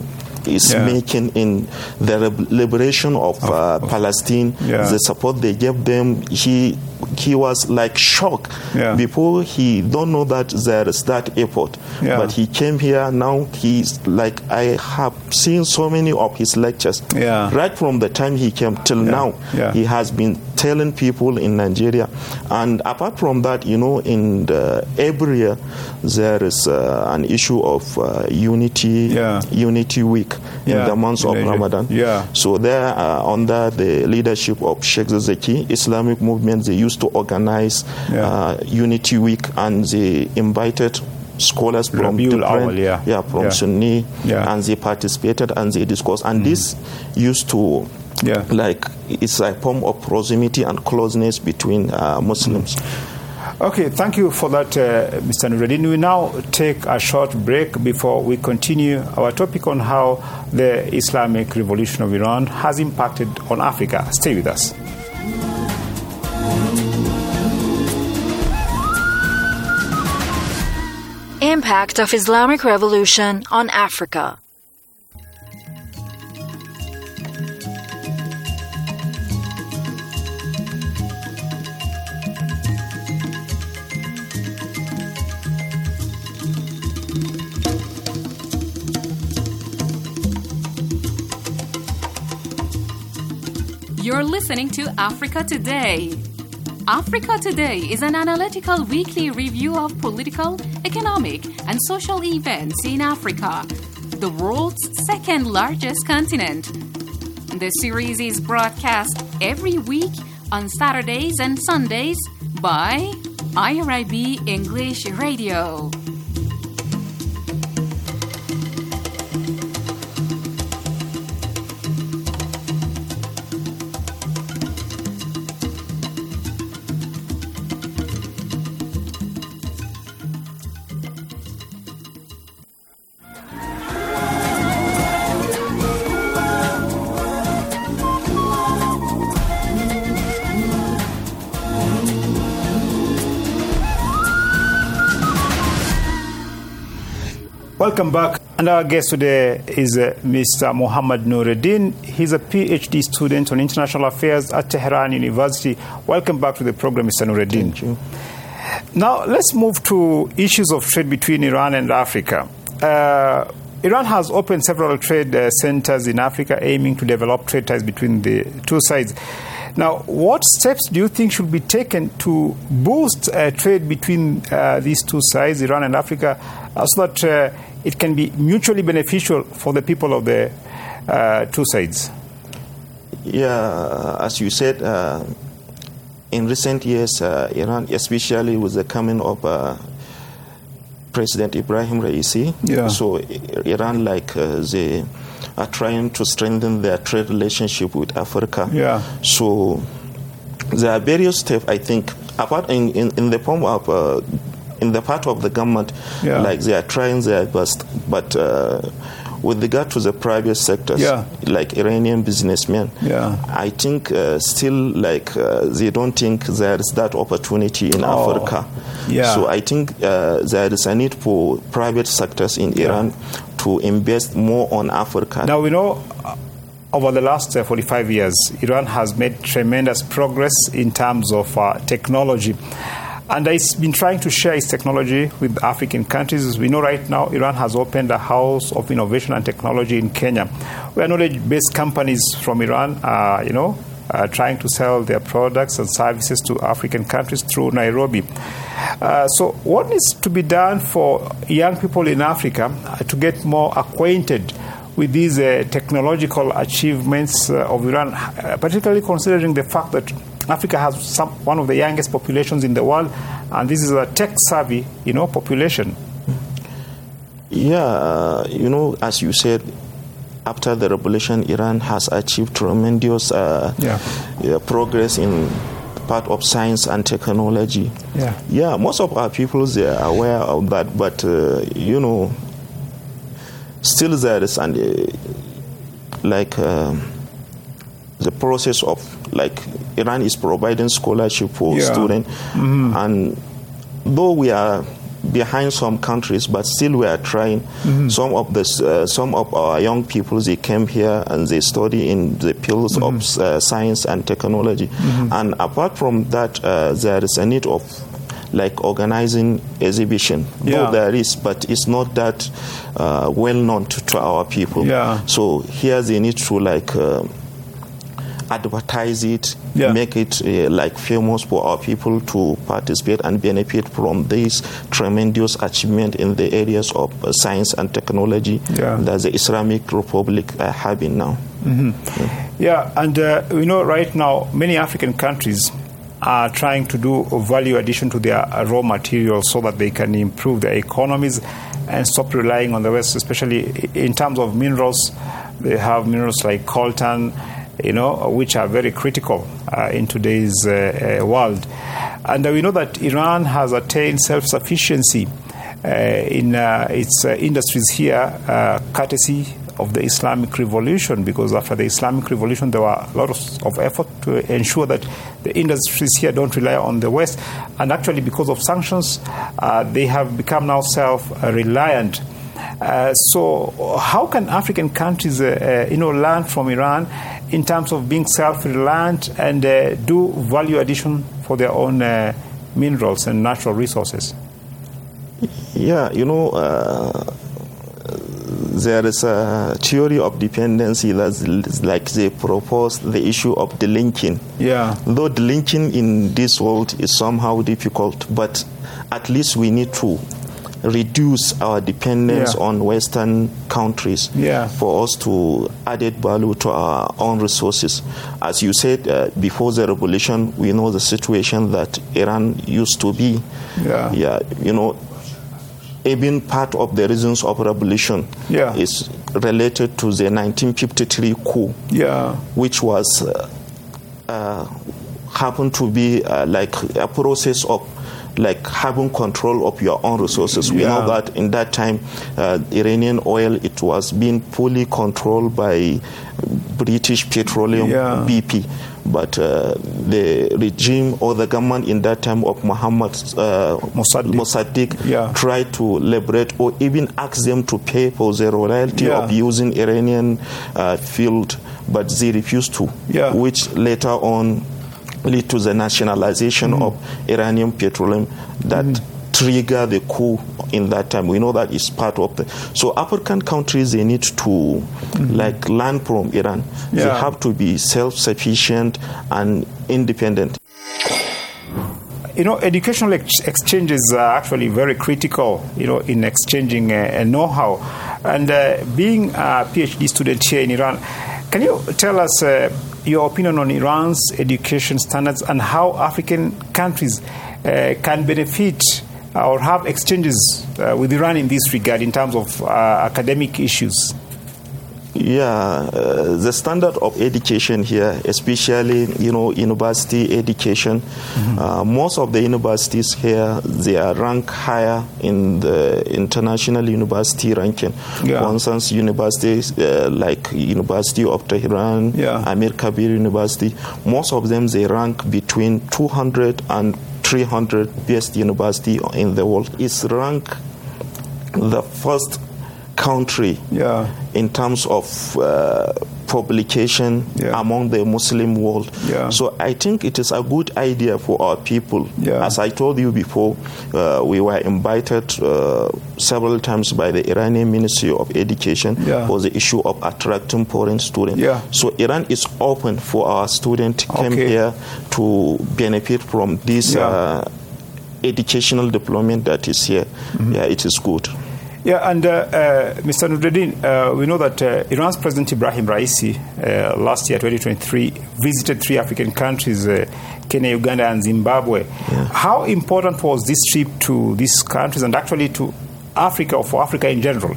is Yeah. making in the re- liberation of uh, Palestine, Yeah. the support they gave them, he he was like shocked. Yeah. Before he don't know that there is that effort. Yeah. But he came here, now he's like, I have seen so many of his lectures. Yeah. Right from the time he came till now, Yeah. he has been telling people in Nigeria. And apart from that, you know, in the, every year there is uh, an issue of uh, unity, Yeah. unity week in Yeah. the months of Yeah. Ramadan. Yeah. So there, uh, under the leadership of Sheikh Zaki, Islamic movement, they used to organize Yeah. uh, unity week, and they invited scholars from Rabiul different, Awwal, yeah. from Yeah. Sunni, Yeah. and they participated and they discussed. And this used to, Yeah. like, it's a form of proximity and closeness between uh, Muslims. Okay, thank you for that, uh, Mister Nuruddin. We now take a short break before we continue our topic on how the Islamic Revolution of Iran has impacted on Africa. Stay with us. Impact of Islamic Revolution on Africa. You're listening to Africa Today. Africa Today is an analytical weekly review of political, economic, and social events in Africa, the world's second largest continent. The series is broadcast every week on Saturdays and Sundays by I R I B English Radio. Welcome back. And our guest today is uh, Mister Muhammad Nuruddin. He's a PhD student on international affairs at Tehran University. Welcome back to the program, Mister Nuruddin. Thank you. Now, let's move to issues of trade between Iran and Africa. Uh, Iran has opened several trade uh, centers in Africa aiming to develop trade ties between the two sides. Now, what steps do you think should be taken to boost uh, trade between uh, these two sides, Iran and Africa, uh, so that uh, it can be mutually beneficial for the people of the uh, two sides? Yeah, as you said, uh, in recent years, uh, Iran, especially with the coming of uh, President Ibrahim Raisi, Yeah. so Iran, like uh, they are trying to strengthen their trade relationship with Africa. Yeah. So there are various steps, I think, apart in, in, in the form of uh, in the part of the government, Yeah. like they are trying their best, but uh, with regard to the private sectors, Yeah. like Iranian businessmen, Yeah. I think uh, still like uh, they don't think there is that opportunity in Oh, Africa. yeah. So I think uh, there is a need for private sectors in Iran to invest more on Africa. Now, we know uh, over the last uh, forty-five years, Iran has made tremendous progress in terms of uh, technology. And it's been trying to share its technology with African countries. As we know right now, Iran has opened a house of innovation and technology in Kenya, where knowledge-based companies from Iran are, you know, uh, trying to sell their products and services to African countries through Nairobi. Uh, so what needs to be done for young people in Africa uh, to get more acquainted with these uh, technological achievements uh, of Iran, uh, particularly considering the fact that Africa has some, one of the youngest populations in the world, and this is a tech-savvy, you know, population. Yeah, uh, you know, as you said, after the revolution, Iran has achieved tremendous uh, Yeah. yeah, progress in part of science and technology. Yeah. Yeah, most of our people, they are aware of that, but, uh, you know, still there is, and uh, like, uh, the process of, like, Iran is providing scholarship for Yeah. students, Mhm. and though we are behind some countries, but still we are trying. Mm-hmm. Some of the uh, some of our young people, they came here and they study in the fields mm-hmm. of uh, science and technology. Mm-hmm. And apart from that, uh, there is a need of like organizing exhibition. Yeah. Though there is, but it's not that uh, well known to, to our people. Yeah. So here they need to like uh, advertise it, yeah. make it uh, like famous for our people to participate and benefit from this tremendous achievement in the areas of uh, science and technology yeah. that the Islamic Republic are having now. Mm-hmm. Yeah. yeah, and uh, we know right now many African countries are trying to do value addition to their raw materials so that they can improve their economies and stop relying on the West, especially in terms of minerals. They have minerals like coltan, you know, which are very critical uh, in today's uh, uh, world. And uh, we know that Iran has attained self-sufficiency uh, in uh, its uh, industries here, uh, courtesy of the Islamic Revolution, because after the Islamic Revolution there were a lot of, of effort to ensure that the industries here don't rely on the West. And actually because of sanctions, uh, they have become now self-reliant. Uh, so how can African countries, uh, uh, you know, learn from Iran in terms of being self-reliant and uh, do value addition for their own uh, minerals and natural resources? Yeah, you know, uh, there is a theory of dependency that's like they propose the issue of delinking. Yeah. Though delinking in this world is somehow difficult, but at least we need to reduce our dependence yeah. on Western countries yeah. for us to add value to our own resources. As you said, uh, before the revolution, we know the situation that Iran used to be. Yeah. Yeah, you know, even part of the reasons of revolution yeah. is related to the nineteen fifty-three coup, yeah. which was uh, uh, happened to be uh, like a process of like having control of your own resources. We yeah. know that in that time, uh, Iranian oil, it was being fully controlled by British Petroleum, yeah. B P. But uh, the regime or the government in that time of Muhammad uh, Mossadegh, Mossadegh yeah. tried to liberate or even ask them to pay for the royalty yeah. of using Iranian uh, field, but they refused to, yeah. which later on lead to the nationalization mm. of Iranian petroleum that mm. trigger the coup in that time. We know that is part of the... So African countries, they need to mm. like learn from Iran. Yeah. They have to be self-sufficient and independent. You know, educational ex- exchanges are actually very critical, you know, in exchanging uh, know-how. And uh, being a PhD student here in Iran, can you tell us uh, your opinion on Iran's education standards and how African countries uh, can benefit or have exchanges uh, with Iran in this regard in terms of uh, academic issues? Yeah, uh, the standard of education here, especially, you know, university education, mm-hmm. uh, most of the universities here, they are ranked higher in the international university ranking. Yeah. For instance, universities uh, like University of Tehran, yeah. Amir Kabir University, most of them, they rank between two hundred and three hundred best university in the world. It's ranked the first country yeah. in terms of uh, publication yeah. among the Muslim world. Yeah. So I think it is a good idea for our people. Yeah. As I told you before, uh, we were invited uh, several times by the Iranian Ministry of Education yeah. for the issue of attracting foreign students. Yeah. So Iran is open for our students to come Okay. here to benefit from this Yeah. uh, educational development that is here. Mm-hmm. Yeah, it is good. Yeah, and uh, uh, Mister Nuruddin, uh, we know that uh, Iran's President Ibrahim Raisi uh, last year, twenty twenty-three, visited three African countries, uh, Kenya, Uganda, and Zimbabwe. Yeah. How important was this trip to these countries and actually to Africa or for Africa in general?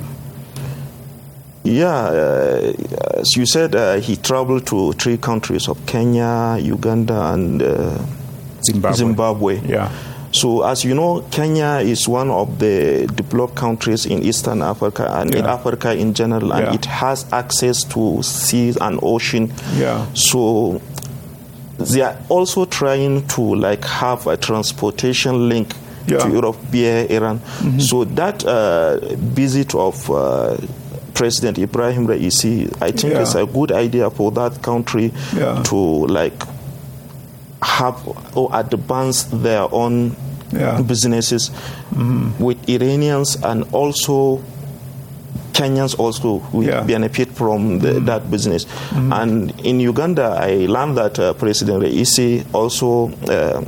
Yeah, uh, as you said, uh, he traveled to three countries of Kenya, Uganda, and uh, Zimbabwe. Zimbabwe. Yeah. So, as you know, Kenya is one of the developed countries in Eastern Africa and Yeah. in Africa in general, and Yeah. it has access to seas and ocean. Yeah. So, they are also trying to like have a transportation link yeah. to Europe via Iran. Mm-hmm. So that uh, visit of uh, President Ibrahim Raisi, I think yeah. it's a good idea for that country yeah. to like have or advance their own yeah. businesses mm-hmm. with Iranians, and also Kenyans also will yeah. benefit from the, mm-hmm. that business. Mm-hmm. And in Uganda, I learned that uh, President Raisi also uh,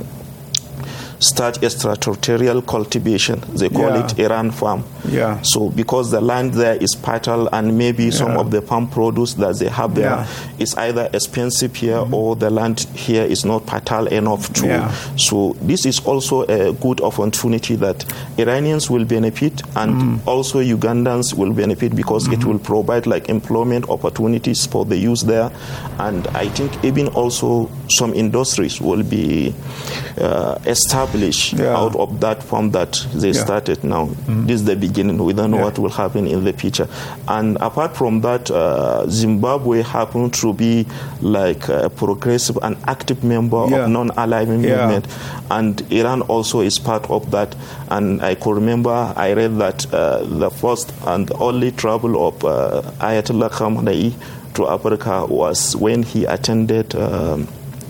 start extraterritorial cultivation. They call yeah. it Iran farm. Yeah. So because the land there is fertile, and maybe yeah. some of the farm produce that they have there yeah. is either expensive here mm-hmm. or the land here is not fertile enough to. Yeah. So this is also a good opportunity that Iranians will benefit, and mm-hmm. also Ugandans will benefit, because mm-hmm. it will provide like employment opportunities for the youth there. And I think even also some industries will be uh, established Yeah. out of that farm that they yeah. started now. Mm-hmm. This is the beginning. We don't know yeah. what will happen in the future. And apart from that, uh, Zimbabwe happened to be like a progressive and active member yeah. of non-alignment yeah. movement. And Iran also is part of that. And I could remember I read that uh, the first and only travel of uh, Ayatollah Khamenei to Africa was when he attended um,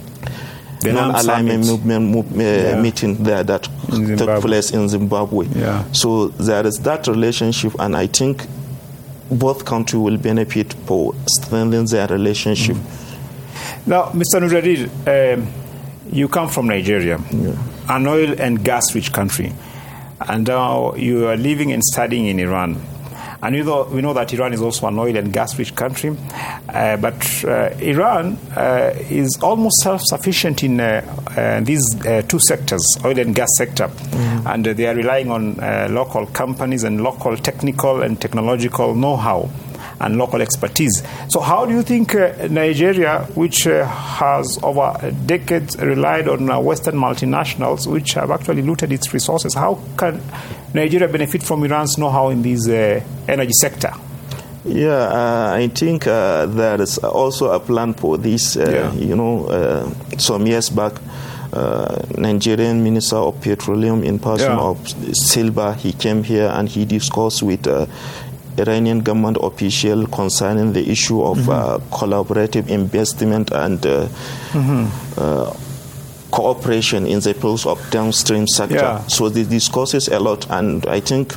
the non-alignment movement move, uh, yeah. meeting there that took place in Zimbabwe. Yeah. So there is that relationship, and I think both countries will benefit for strengthening their relationship. Mm. Now, Mister Nuruddin, um, you come from Nigeria, yeah. an oil and gas-rich country, and now you are living and studying in Iran. And we know, we know that Iran is also an oil and gas-rich country, uh, but uh, Iran uh, is almost self-sufficient in uh, uh, these uh, two sectors, oil and gas sector, mm-hmm. and uh, they are relying on uh, local companies and local technical and technological know-how and local expertise. So how do you think uh, Nigeria, which uh, has over decades relied on uh, Western multinationals, which have actually looted its resources, how can Nigeria benefit from Iran's know-how in this uh, energy sector? Yeah, uh, I think uh, there is also a plan for this. Uh, yeah. You know, uh, some years back, uh, Nigerian Minister of Petroleum in person yeah. of Silva, he came here and he discussed with uh, Iranian government official concerning the issue of mm-hmm. uh, collaborative investment and uh, mm-hmm. uh, cooperation in the fields of downstream sector. Yeah. So they discusses a lot, and I think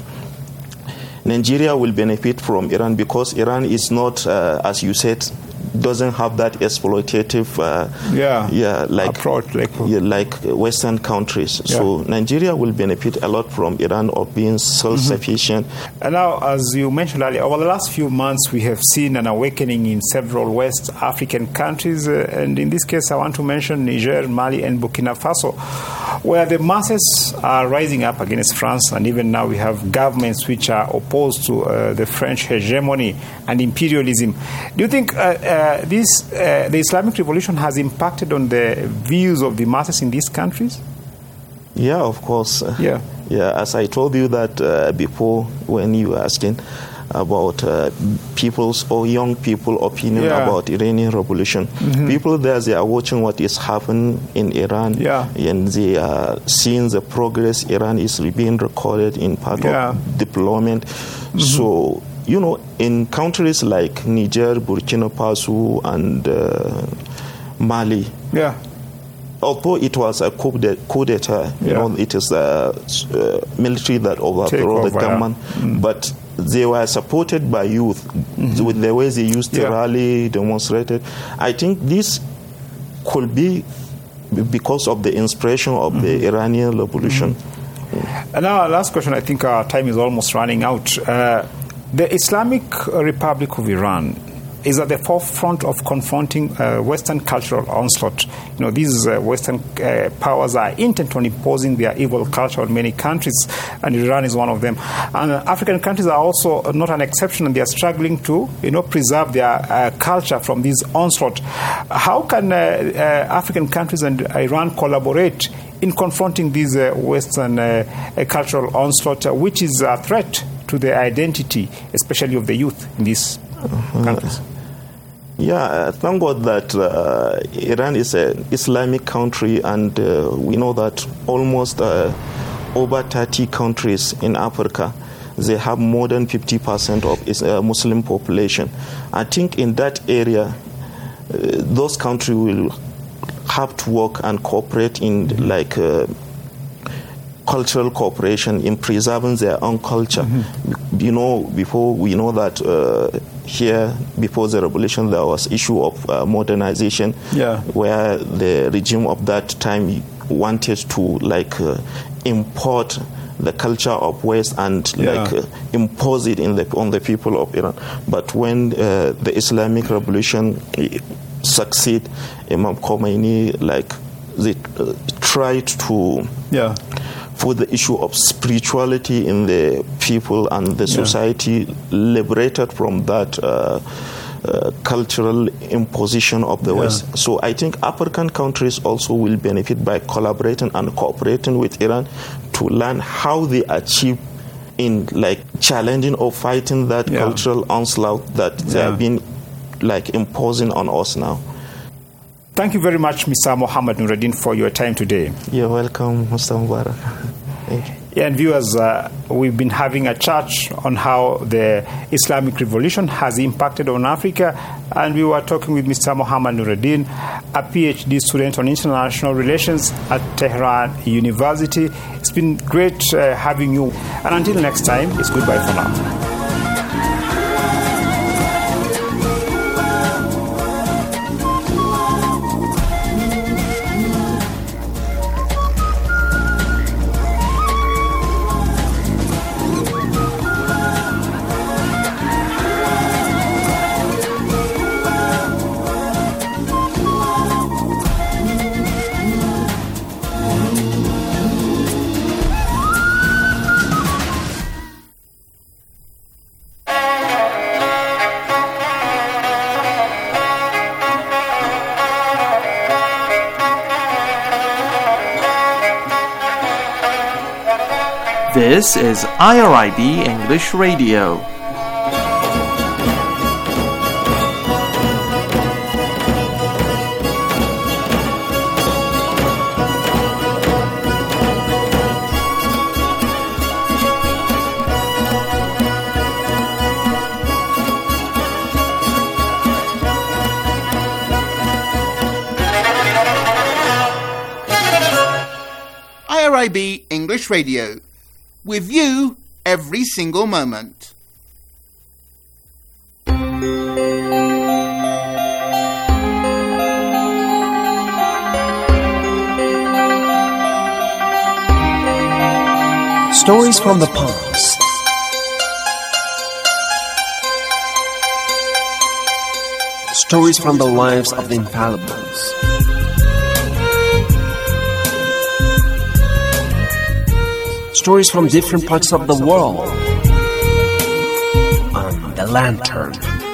Nigeria will benefit from Iran, because Iran is not, uh, as you said, doesn't have that exploitative uh, yeah. yeah, like, approach, like, yeah, like Western countries. Yeah. So Nigeria will benefit a lot from Iran of being self-sufficient. Mm-hmm. And now, as you mentioned earlier, over the last few months, we have seen an awakening in several West African countries, uh, and in this case, I want to mention Niger, Mali, and Burkina Faso, where the masses are rising up against France, and even now we have governments which are opposed to uh, the French hegemony and imperialism. Do you think uh, uh, this uh, the Islamic Revolution has impacted on the views of the masses in these countries? Yeah, of course. Yeah, yeah. As I told you that uh, before, when you were asking about uh, people's or young people opinion yeah. about Iranian revolution. Mm-hmm. People there, they are watching what is happening in Iran, yeah. and they are seeing the progress Iran is being recorded in part yeah. of deployment. Mm-hmm. So, you know, in countries like Niger, Burkina Faso, and uh, Mali, yeah. although it was a coup d'etat, you yeah. know, it is a uh, military that overthrew the government, yeah. mm. but they were supported by youth mm-hmm. with the way they used to yeah. rally, demonstrated. I think this could be because of the inspiration of mm-hmm. the Iranian revolution. Mm-hmm. And now, our last question, I think our time is almost running out. Uh, the Islamic Republic of Iran is at the forefront of confronting uh, Western cultural onslaught. You know, these uh, Western uh, powers are intent on imposing their evil culture on many countries, and Iran is one of them. And uh, African countries are also not an exception, and they are struggling to, you know, preserve their uh, culture from this onslaught. How can uh, uh, African countries and Iran collaborate in confronting this uh, Western uh, uh, cultural onslaught, uh, which is a threat to the identity, especially of the youth in these uh-huh. countries? Yeah, uh, thank God that uh, Iran is an Islamic country, and uh, we know that almost uh, over thirty countries in Africa, they have more than fifty percent of its uh, Muslim population. I think in that area, uh, those countries will have to work and cooperate in like uh, cultural cooperation in preserving their own culture. Mm-hmm. You know, before we know that uh, here, before the revolution, there was issue of uh, modernization, yeah. where the regime of that time wanted to like uh, import the culture of West and yeah. like uh, impose it in the on the people of Iran. But when uh, the Islamic Revolution succeed, Imam Khomeini like they uh, tried to yeah. put the issue of spirituality in the people and the yeah. society, liberated from that uh, uh, cultural imposition of the yeah. West. So I think African countries also will benefit by collaborating and cooperating with Iran to learn how they achieve in like challenging or fighting that yeah. cultural onslaught that they yeah. have been like imposing on us now. Thank you very much, Mister Mohammed Nuruddin, for your time today. You're welcome, Mister Mubarak. Thank you. Yeah, and viewers, uh, we've been having a chat on how the Islamic Revolution has impacted on Africa, and we were talking with Mister Mohammed Nuruddin, a PhD student on international relations at Tehran University. It's been great uh, having you, and until next time, it's goodbye for now. This is I R I B English Radio. I R I B English Radio. With you every single moment. Stories from the past. Stories from the lives of the infallibles. Stories from different parts of the world. On the Lantern.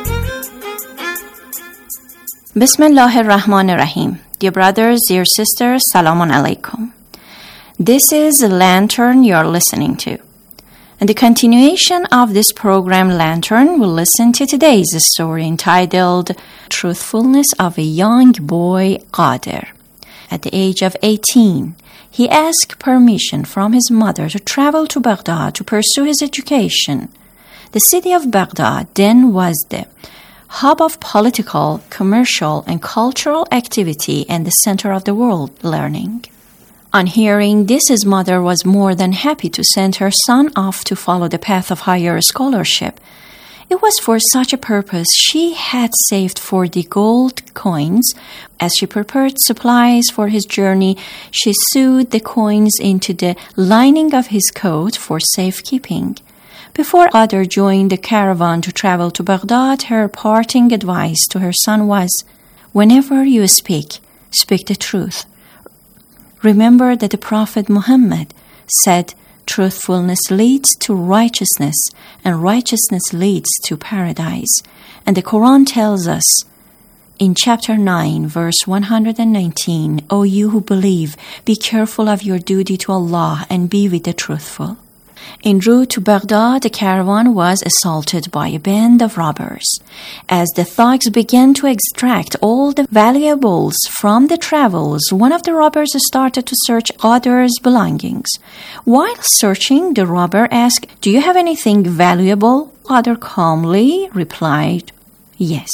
Bismillah ar-Rahman ar-Rahim. Dear brothers, dear sisters, Salamun Alaikum. This is the Lantern you're listening to. In the continuation of this program, Lantern, we'll listen to today's story entitled Truthfulness of a Young Boy Qadir. At the age of eighteen, he asked permission from his mother to travel to Baghdad to pursue his education. The city of Baghdad then was the hub of political, commercial, and cultural activity and the center of the world learning. On hearing this, his mother was more than happy to send her son off to follow the path of higher scholarship. It was for such a purpose she had saved forty gold coins. As she prepared supplies for his journey, she sewed the coins into the lining of his coat for safekeeping. Before Qadir joined the caravan to travel to Baghdad, her parting advice to her son was, "Whenever you speak, speak the truth. Remember that the Prophet Muhammad said, truthfulness leads to righteousness, and righteousness leads to paradise. And the Quran tells us in chapter nine, verse one hundred nineteen, O you who believe, be careful of your duty to Allah and be with the truthful." En route to Baghdad, the caravan was assaulted by a band of robbers. As the thugs began to extract all the valuables from the travels, one of the robbers started to search Ghadar's belongings. While searching, the robber asked, "Do you have anything valuable?" Ghadar calmly replied, "Yes."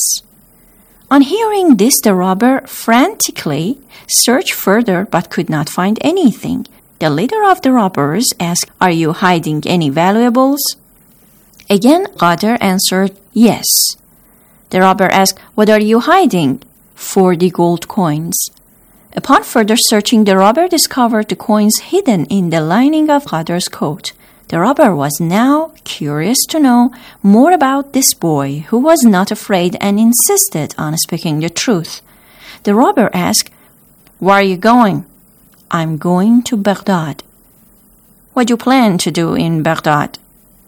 On hearing this, the robber frantically searched further but could not find anything. The leader of the robbers asked, "Are you hiding any valuables?" Again, Ghadar answered, "Yes." The robber asked, "What are you hiding?" Forty gold coins. Upon further searching, the robber discovered the coins hidden in the lining of Ghadar's coat. The robber was now curious to know more about this boy, who was not afraid and insisted on speaking the truth. The robber asked, "Where are you going?" "I'm going to Baghdad." "What do you plan to do in Baghdad?"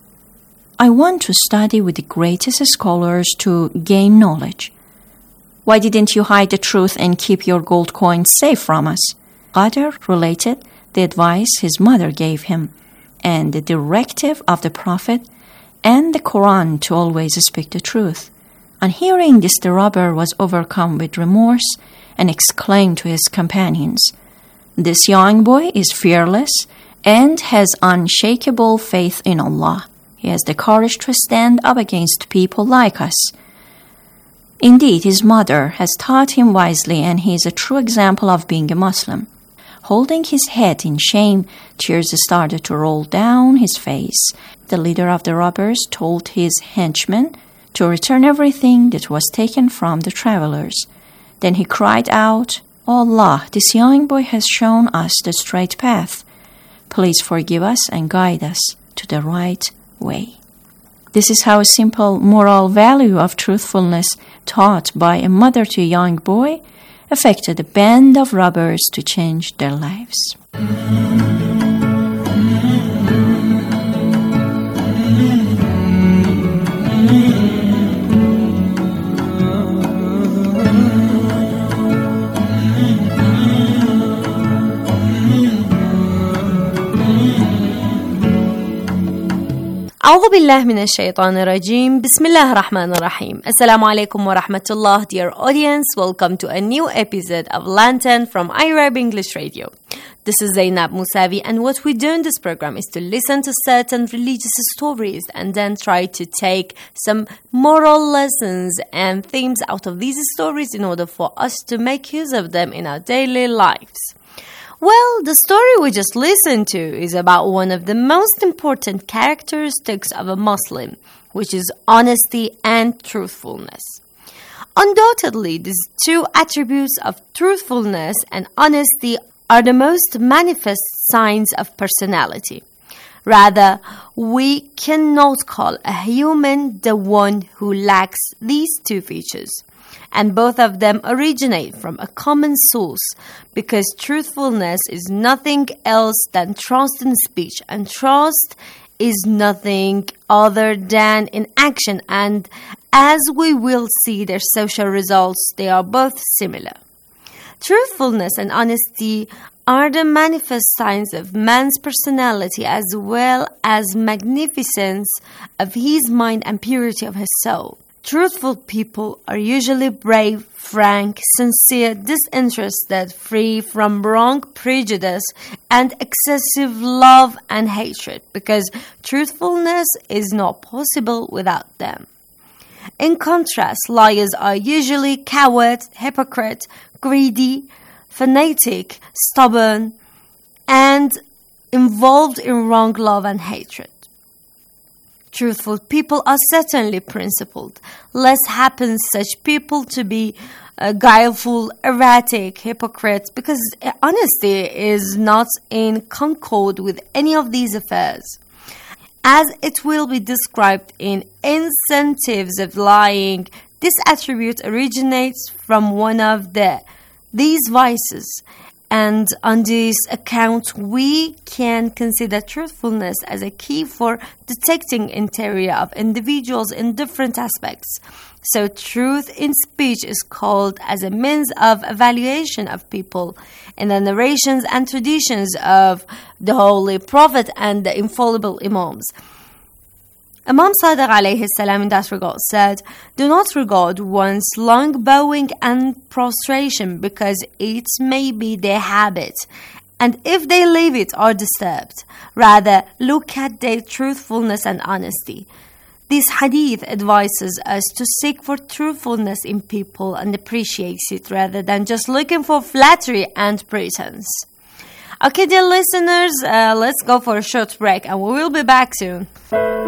"I want to study with the greatest scholars to gain knowledge." "Why didn't you hide the truth and keep your gold coins safe from us?" Ghadar related the advice his mother gave him, and the directive of the Prophet and the Quran to always speak the truth. On hearing this, the robber was overcome with remorse and exclaimed to his companions, "This young boy is fearless and has unshakable faith in Allah. He has the courage to stand up against people like us. Indeed, his mother has taught him wisely, and he is a true example of being a Muslim." Holding his head in shame, tears started to roll down his face. The leader of the robbers told his henchmen to return everything that was taken from the travelers. Then he cried out, "O Allah, this young boy has shown us the straight path. Please forgive us and guide us to the right way." This is how a simple moral value of truthfulness taught by a mother to a young boy affected a band of robbers to change their lives. أعوذ بالله من الشيطان الرجيم. بسم الله الرحمن الرحيم. Assalamu alaikum wa rahmatullah. Dear audience, welcome to a new episode of Lantern from Arab English Radio. This is Zainab Musavi, and what we do in this program is to listen to certain religious stories and then try to take some moral lessons and themes out of these stories in order for us to make use of them in our daily lives. Well, the story we just listened to is about one of the most important characteristics of a Muslim, which is honesty and truthfulness. Undoubtedly, these two attributes of truthfulness and honesty are the most manifest signs of personality. Rather, we cannot call a human the one who lacks these two features. And both of them originate from a common source, because truthfulness is nothing else than trust in speech, and trust is nothing other than in action, and as we will see their social results, they are both similar. Truthfulness and honesty are the manifest signs of man's personality as well as magnificence of his mind and purity of his soul. Truthful people are usually brave, frank, sincere, disinterested, free from wrong prejudice and excessive love and hatred, because truthfulness is not possible without them. In contrast, liars are usually coward, hypocrite, greedy, fanatic, stubborn, and involved in wrong love and hatred. Truthful people are certainly principled. Less happens such people to be uh, guileful, erratic, hypocrites, because honesty is not in concord with any of these affairs. As it will be described in Incentives of Lying, this attribute originates from one of the these vices, And on this account, we can consider truthfulness as a key for detecting interior of individuals in different aspects. So truth in speech is called as a means of evaluation of people in the narrations and traditions of the Holy Prophet and the infallible Imams. Imam Sadiq alayhi salam in that regard said, "Do not regard one's long bowing and prostration because it may be their habit, and if they leave it are disturbed. Rather, look at their truthfulness and honesty." This hadith advises us to seek for truthfulness in people and appreciate it rather than just looking for flattery and pretense. Okay, dear listeners, uh, let's go for a short break and we will be back soon.